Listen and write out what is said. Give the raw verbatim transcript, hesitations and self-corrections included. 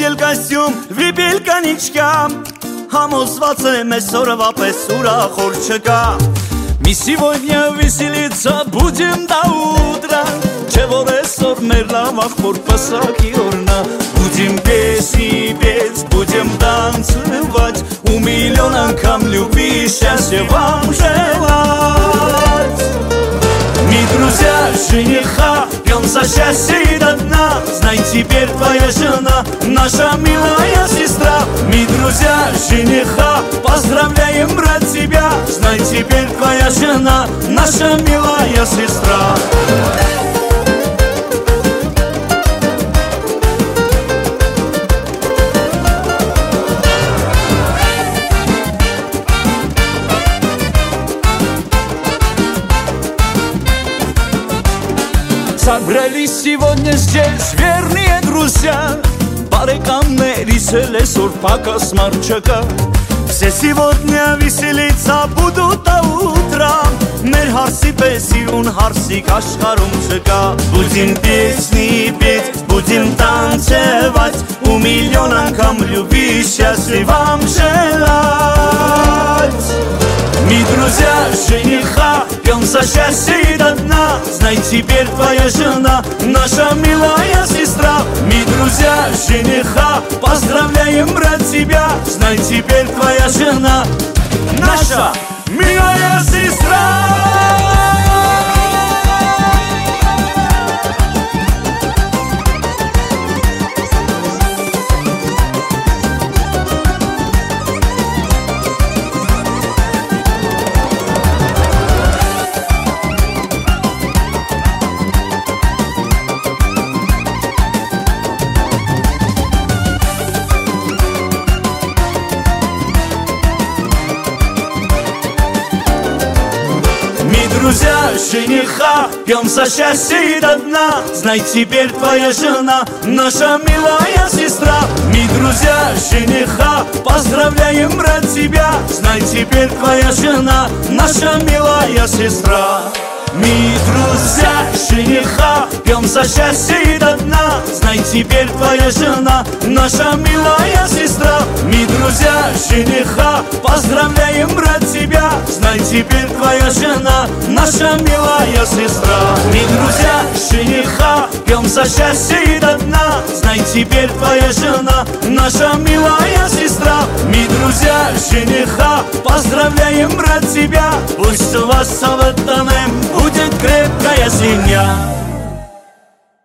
Նվագել կասյում, վիպիլ կանիչկա, համոզված եմ այսօրվա պես ուրախոր չկա. Մի сегодня веселиться будем до утра, չէ որ այսօր մեր լավ աղբոր պսակի օրն ա. Будем песни петь, будем танцевать, у миллион անգամ любви счастья вам желать. Мы друзья жениха, пьем за счастье и до дна. Знай, теперь твоя жена, наша милая сестра. Мы друзья жениха, поздравляем, брат, тебя. Знай, теперь твоя жена, наша милая сестра. Собрались сегодня здесь верные друзья, барыкамнерис лесор пока смарчака. Все сегодня веселиться будут до утра, մեր հարսի պես իրուն հարսիկ աշխարհում չկա. Будем песни петь, будем танцевать, у миллион անգամ любви счастья вам желать. Мы друзья жениха, пьем за счастье и до дна. Знай, теперь твоя жена, наша милая сестра. Мы друзья жениха, поздравляем, брат, тебя. Знай, теперь твоя жена, наша милая сестра. Друзья жениха, пьем за счастье и до дна. Знай, теперь твоя жена, наша милая сестра. Мы друзья жениха, поздравляем, брат, тебя. Знай, теперь твоя жена, наша милая сестра. Мы друзья жениха, пьем за счастье и до дна. Знай, теперь твоя жена, наша милая сестра. Мы друзья жениха, поздравляем, брат, тебя. Знай, теперь твоя жена, наша милая сестра. Мы друзья жениха, пьем за счастье и до дна. Знай, теперь твоя жена, наша милая сестра. Мы друзья жениха, поздравляем, брат, тебя. Пусть у вас в этом будет крепкая семья.